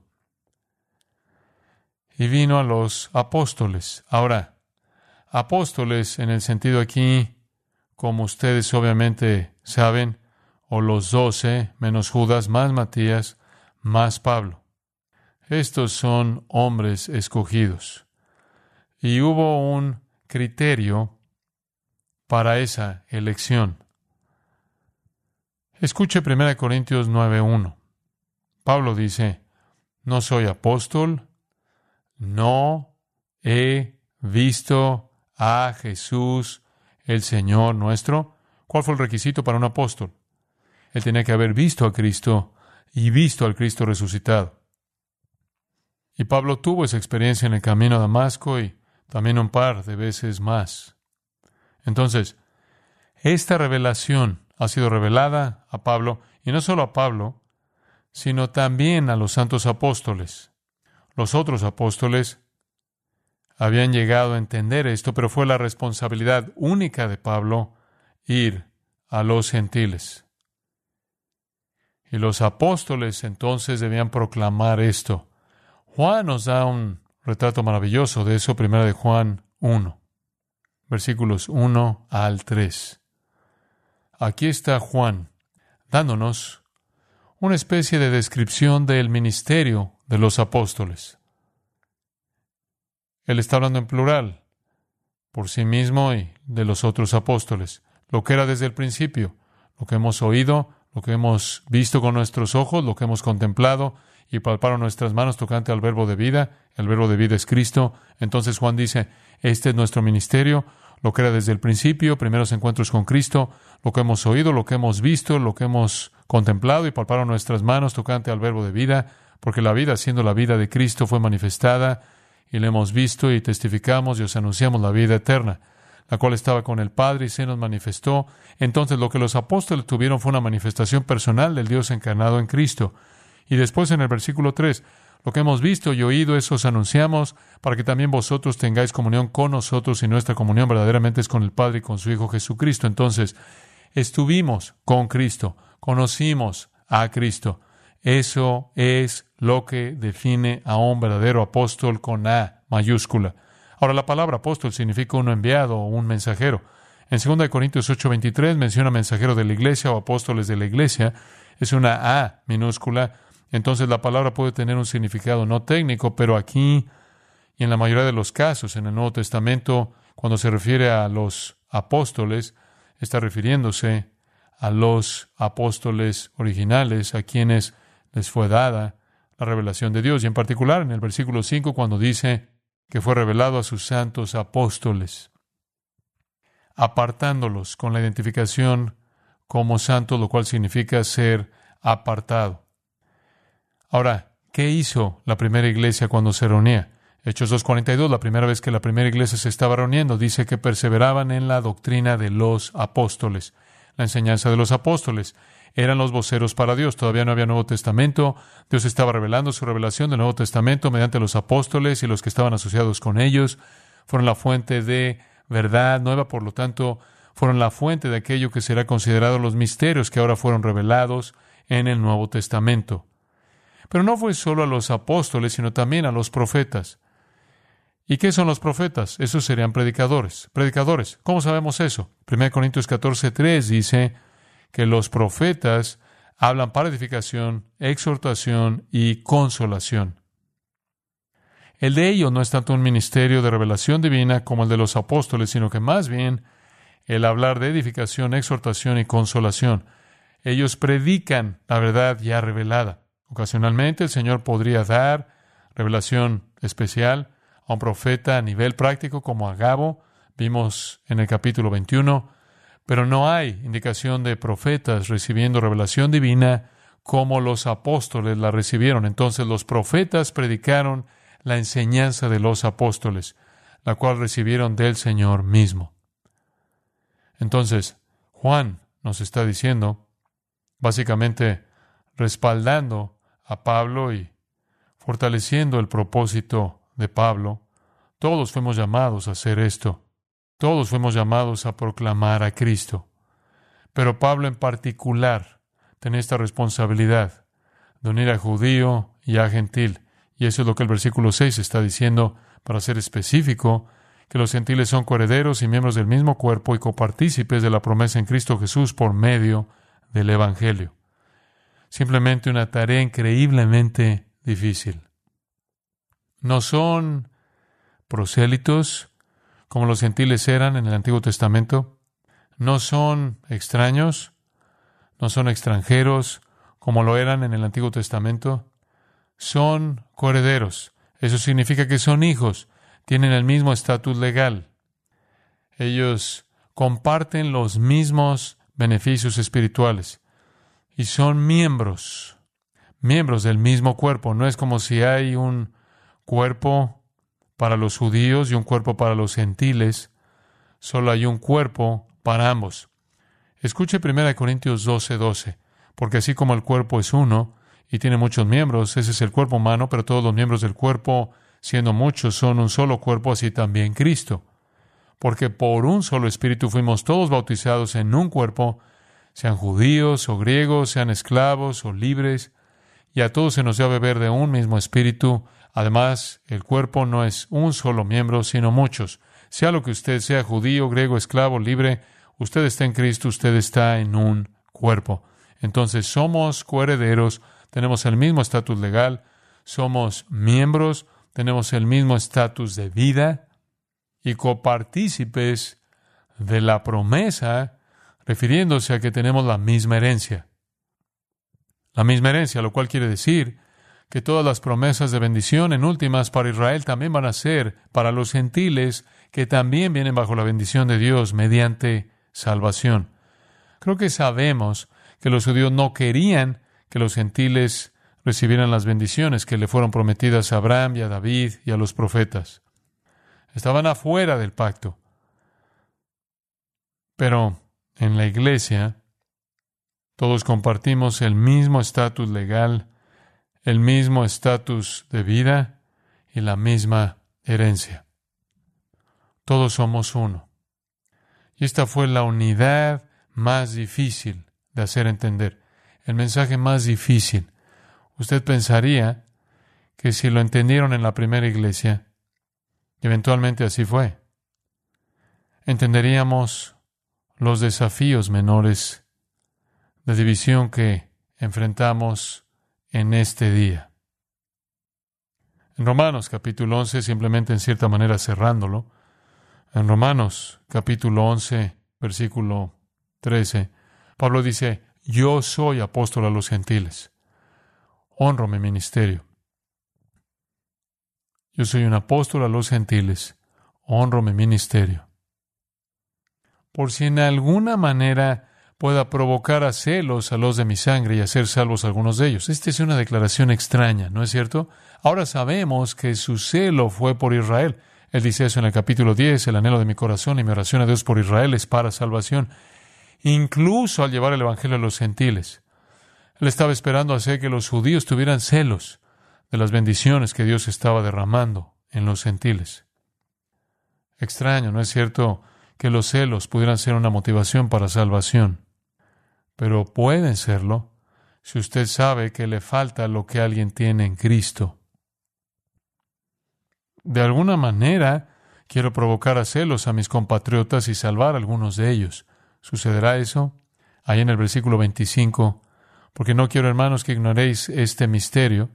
Y vino a los apóstoles. Ahora, apóstoles en el sentido aquí, como ustedes obviamente saben, o los 12, menos Judas, más Matías, más Pablo. Estos son hombres escogidos. Y hubo un criterio para esa elección. Escuche 1 Corintios 9:1. Pablo dice, no soy apóstol, no he visto a Jesús el Señor nuestro. ¿Cuál fue el requisito para un apóstol? Él tenía que haber visto a Cristo y visto al Cristo resucitado. Y Pablo tuvo esa experiencia en el camino a Damasco y también un par de veces más. Entonces, esta revelación ha sido revelada a Pablo, y no solo a Pablo, sino también a los santos apóstoles. Los otros apóstoles habían llegado a entender esto, pero fue la responsabilidad única de Pablo ir a los gentiles. Y los apóstoles entonces debían proclamar esto. Juan nos da un retrato maravilloso de eso, 1 de Juan 1, versículos 1 al 3. Aquí está Juan dándonos una especie de descripción del ministerio de los apóstoles. Él está hablando en plural, por sí mismo y de los otros apóstoles. Lo que era desde el principio, lo que hemos oído, lo que hemos visto con nuestros ojos, lo que hemos contemplado y palparon nuestras manos tocante al verbo de vida. El verbo de vida es Cristo. Entonces Juan dice, este es nuestro ministerio, lo que era desde el principio, primeros encuentros con Cristo, lo que hemos oído, lo que hemos visto, lo que hemos contemplado y palparon nuestras manos tocante al verbo de vida, porque la vida, siendo la vida de Cristo, fue manifestada y la hemos visto y testificamos y os anunciamos la vida eterna, la cual estaba con el Padre y se nos manifestó. Entonces lo que los apóstoles tuvieron fue una manifestación personal del Dios encarnado en Cristo. Y después en el versículo 3, lo que hemos visto y oído, eso os anunciamos, para que también vosotros tengáis comunión con nosotros, y nuestra comunión verdaderamente es con el Padre y con su Hijo Jesucristo. Entonces, estuvimos con Cristo, conocimos a Cristo. Eso es lo que define a un verdadero apóstol con A mayúscula. Ahora, la palabra apóstol significa uno enviado o un mensajero. En 2 Corintios 8:23 menciona mensajero de la iglesia o apóstoles de la iglesia. Es una A minúscula. Entonces la palabra puede tener un significado no técnico, pero aquí y en la mayoría de los casos en el Nuevo Testamento, cuando se refiere a los apóstoles, está refiriéndose a los apóstoles originales, a quienes les fue dada la revelación de Dios. Y en particular en el versículo 5, cuando dice que fue revelado a sus santos apóstoles, apartándolos con la identificación como santos, lo cual significa ser apartado. Ahora, ¿qué hizo la primera iglesia cuando se reunía? Hechos 2:42, la primera vez que la primera iglesia se estaba reuniendo, dice que perseveraban en la doctrina de los apóstoles, la enseñanza de los apóstoles. Eran los voceros para Dios. Todavía no había Nuevo Testamento. Dios estaba revelando su revelación del Nuevo Testamento mediante los apóstoles y los que estaban asociados con ellos. Fueron la fuente de verdad nueva, por lo tanto, fueron la fuente de aquello que será considerado los misterios que ahora fueron revelados en el Nuevo Testamento. Pero no fue solo a los apóstoles, sino también a los profetas. ¿Y qué son los profetas? Esos serían predicadores. Predicadores. ¿Cómo sabemos eso? 1 Corintios 14:3 dice que los profetas hablan para edificación, exhortación y consolación. El de ellos no es tanto un ministerio de revelación divina como el de los apóstoles, sino que más bien el hablar de edificación, exhortación y consolación. Ellos predican la verdad ya revelada. Ocasionalmente el Señor podría dar revelación especial a un profeta a nivel práctico como Agabo, vimos en el capítulo 21, pero no hay indicación de profetas recibiendo revelación divina como los apóstoles la recibieron. Entonces los profetas predicaron la enseñanza de los apóstoles, la cual recibieron del Señor mismo. Entonces, Juan nos está diciendo, básicamente respaldando a Pablo y fortaleciendo el propósito de Pablo, todos fuimos llamados a hacer esto. Todos fuimos llamados a proclamar a Cristo. Pero Pablo en particular tenía esta responsabilidad de unir a judío y a gentil. Y eso es lo que el versículo 6 está diciendo, para ser específico, que los gentiles son coherederos y miembros del mismo cuerpo y copartícipes de la promesa en Cristo Jesús por medio del Evangelio. Simplemente una tarea increíblemente difícil. No son prosélitos como los gentiles eran en el Antiguo Testamento. No son extraños, no son extranjeros como lo eran en el Antiguo Testamento. Son coherederos. Eso significa que son hijos, tienen el mismo estatus legal. Ellos comparten los mismos beneficios espirituales y son miembros del mismo cuerpo. No es como si hay un cuerpo para los judíos y un cuerpo para los gentiles. Solo hay un cuerpo para ambos. Escuche 1 Corintios 12:12, porque así como el cuerpo es uno y tiene muchos miembros, ese es el cuerpo humano, pero todos los miembros del cuerpo, siendo muchos, son un solo cuerpo, así también Cristo. Porque por un solo Espíritu fuimos todos bautizados en un cuerpo, sean judíos o griegos, sean esclavos o libres, y a todos se nos dio a beber de un mismo Espíritu. Además, el cuerpo no es un solo miembro, sino muchos. Sea lo que usted sea, judío, griego, esclavo, libre, usted está en Cristo, usted está en un cuerpo. Entonces, somos coherederos, tenemos el mismo estatus legal, somos miembros, tenemos el mismo estatus de vida y copartícipes de la promesa, refiriéndose a que tenemos la misma herencia. La misma herencia, lo cual quiere decir que todas las promesas de bendición en últimas para Israel también van a ser para los gentiles, que también vienen bajo la bendición de Dios mediante salvación. Creo que sabemos que los judíos no querían que los gentiles recibieran las bendiciones que le fueron prometidas a Abraham y a David y a los profetas. Estaban afuera del pacto. Pero en la iglesia todos compartimos el mismo estatus legal, el mismo estatus de vida y la misma herencia. Todos somos uno. Y esta fue la unidad más difícil de hacer entender, el mensaje más difícil. Usted pensaría que si lo entendieron en la primera iglesia, eventualmente así fue, entenderíamos los desafíos menores de división que enfrentamos en este día. En Romanos capítulo 11, simplemente en cierta manera cerrándolo, en Romanos capítulo 11, versículo 13, Pablo dice: yo soy apóstol a los gentiles. Honro mi ministerio. Yo soy un apóstol a los gentiles. Honro mi ministerio. Por si en alguna manera pueda provocar a celos a los de mi sangre y hacer salvos a algunos de ellos. Esta es una declaración extraña, ¿no es cierto? Ahora sabemos que su celo fue por Israel. Él dice eso en el capítulo 10, el anhelo de mi corazón y mi oración a Dios por Israel es para salvación. Incluso al llevar el evangelio a los gentiles. Él estaba esperando hacer que los judíos tuvieran celos de las bendiciones que Dios estaba derramando en los gentiles. Extraño, ¿no es cierto?, que los celos pudieran ser una motivación para salvación. Pero pueden serlo si usted sabe que le falta lo que alguien tiene en Cristo. De alguna manera, quiero provocar a celos a mis compatriotas y salvar a algunos de ellos. ¿Sucederá eso? Ahí en el versículo 25, porque no quiero, hermanos, que ignoréis este misterio.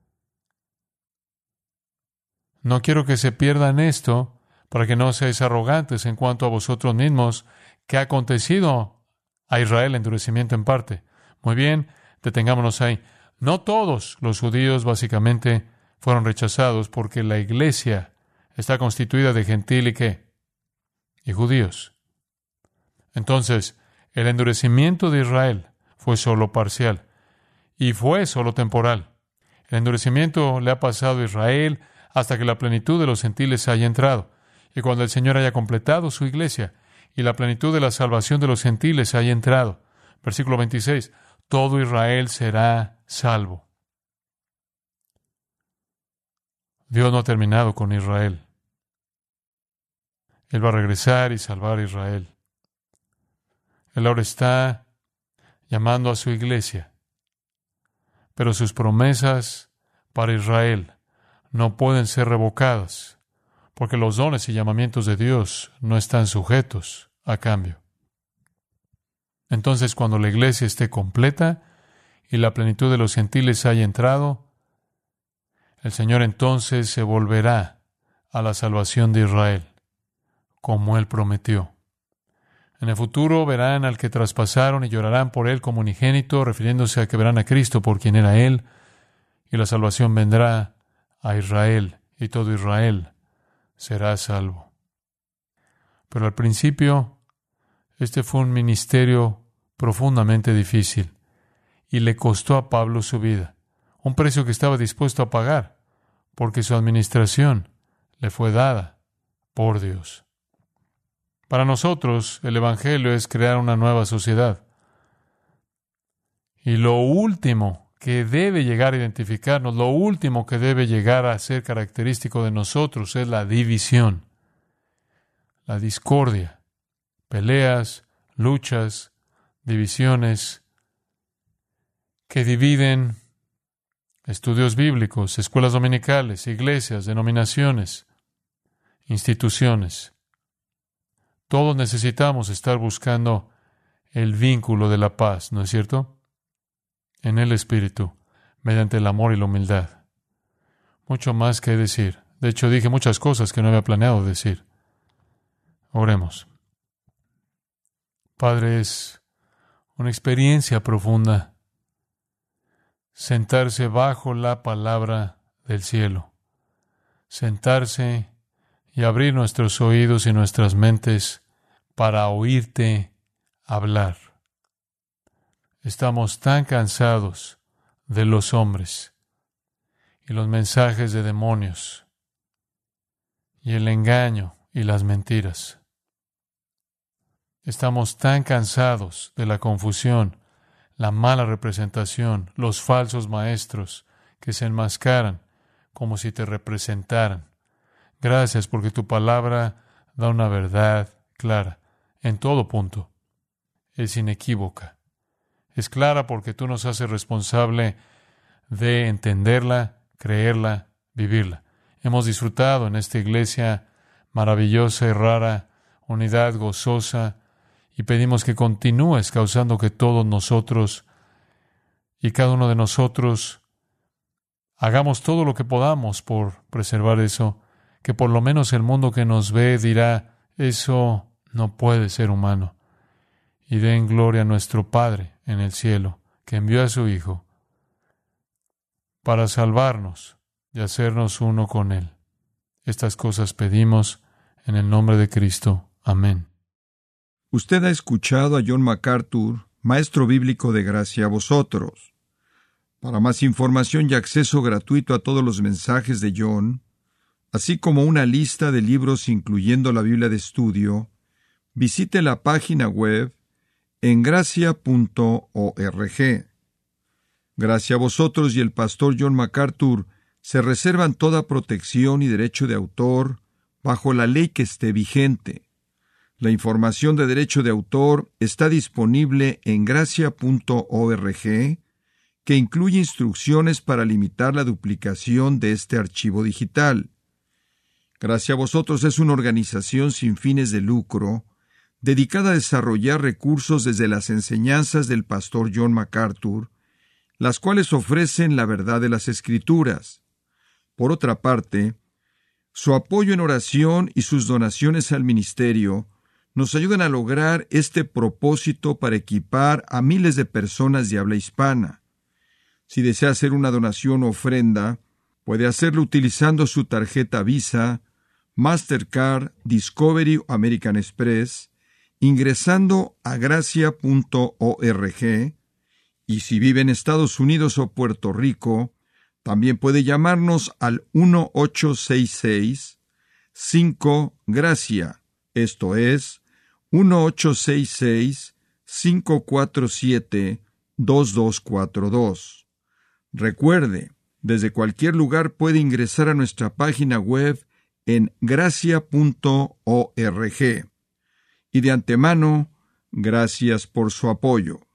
No quiero que se pierdan esto, para que no seáis arrogantes en cuanto a vosotros mismos, que ha acontecido a Israel endurecimiento en parte. Muy bien, detengámonos ahí. No todos los judíos básicamente fueron rechazados, porque la iglesia está constituida de gentil y ¿qué? Y judíos. Entonces, el endurecimiento de Israel fue solo parcial y fue solo temporal. El endurecimiento le ha pasado a Israel hasta que la plenitud de los gentiles haya entrado. Y cuando el Señor haya completado su iglesia y la plenitud de la salvación de los gentiles haya entrado, versículo 26, todo Israel será salvo. Dios no ha terminado con Israel. Él va a regresar y salvar a Israel. Él ahora está llamando a su iglesia, pero sus promesas para Israel no pueden ser revocadas, porque los dones y llamamientos de Dios no están sujetos a cambio. Entonces, cuando la iglesia esté completa y la plenitud de los gentiles haya entrado, el Señor entonces se volverá a la salvación de Israel, como Él prometió. En el futuro verán al que traspasaron y llorarán por Él como unigénito, refiriéndose a que verán a Cristo por quien era Él, y la salvación vendrá a Israel, y todo Israel será salvo. Pero al principio Este fue un ministerio profundamente difícil y le costó a Pablo su vida, un precio que estaba dispuesto a pagar, porque su administración le fue dada por Dios. Para nosotros, el Evangelio es crear una nueva sociedad. Y lo último que debe llegar a identificarnos, lo último que debe llegar a ser característico de nosotros es la división, la discordia, peleas, luchas, divisiones que dividen estudios bíblicos, escuelas dominicales, iglesias, denominaciones, instituciones. Todos necesitamos estar buscando el vínculo de la paz, ¿no es cierto? En el Espíritu, mediante el amor y la humildad. Mucho más que decir. De hecho, dije muchas cosas que no había planeado decir. Oremos. Padre, es una experiencia profunda sentarse bajo la palabra del cielo, sentarse y abrir nuestros oídos y nuestras mentes para oírte hablar. Estamos tan cansados de los hombres y los mensajes de demonios y el engaño y las mentiras. Estamos tan cansados de la confusión, la mala representación, los falsos maestros que se enmascaran como si te representaran. Gracias porque tu palabra da una verdad clara en todo punto. Es inequívoca. Es clara porque tú nos haces responsable de entenderla, creerla, vivirla. Hemos disfrutado en esta iglesia maravillosa y rara, unidad gozosa, y pedimos que continúes causando que todos nosotros y cada uno de nosotros hagamos todo lo que podamos por preservar eso, que por lo menos el mundo que nos ve dirá, eso no puede ser humano. Y den gloria a nuestro Padre en el cielo, que envió a su Hijo para salvarnos y hacernos uno con Él. Estas cosas pedimos en el nombre de Cristo. Amén. Usted ha escuchado a John MacArthur, maestro bíblico de gracia a vosotros. Para más información y acceso gratuito a todos los mensajes de John, así como una lista de libros incluyendo la Biblia de estudio, visite la página web en gracia.org. Gracia a vosotros y el pastor John MacArthur se reservan toda protección y derecho de autor bajo la ley que esté vigente. La información de derecho de autor está disponible en gracia.org, que incluye instrucciones para limitar la duplicación de este archivo digital. Gracia a vosotros es una organización sin fines de lucro dedicada a desarrollar recursos desde las enseñanzas del pastor John MacArthur, las cuales ofrecen la verdad de las Escrituras. Por otra parte, su apoyo en oración y sus donaciones al ministerio nos ayudan a lograr este propósito para equipar a miles de personas de habla hispana. Si desea hacer una donación o ofrenda, puede hacerlo utilizando su tarjeta Visa, Mastercard, Discovery o American Express, ingresando a gracia.org, y si vive en Estados Unidos o Puerto Rico, también puede llamarnos al 1-866-5-GRACIA, esto es, 1-866-547-2242. Recuerde, desde cualquier lugar puede ingresar a nuestra página web en gracia.org. Y de antemano, gracias por su apoyo.